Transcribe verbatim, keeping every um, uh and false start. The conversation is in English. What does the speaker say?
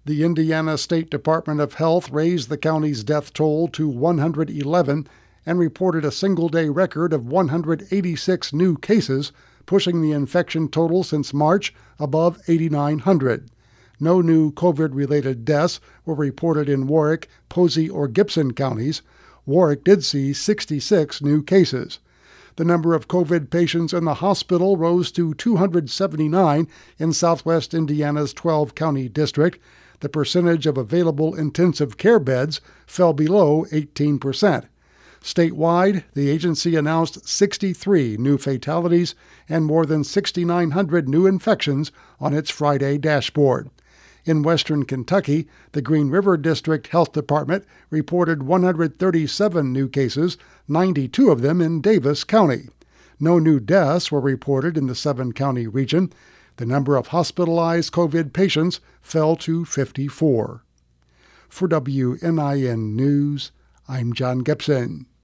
The Indiana State Department of Health raised the county's death toll to one hundred eleven and reported a single-day record of one hundred eighty-six new cases, pushing the infection total since March above eighty-nine hundred. No new COVID-related deaths were reported in Warwick, Posey, or Gibson counties. Warwick did see sixty-six new cases. The number of COVID patients in the hospital rose to two hundred seventy-nine in southwest Indiana's twelve-county district. The percentage of available intensive care beds fell below eighteen percent. Statewide, the agency announced sixty-three new fatalities and more than six thousand nine hundred new infections on its Friday dashboard. In western Kentucky, the Green River District Health Department reported one hundred thirty-seven new cases, ninety-two of them in Davis County. No new deaths were reported in the seven-county region. The number of hospitalized COVID patients fell to fifty-four. For W N I N News, I'm John Gibson.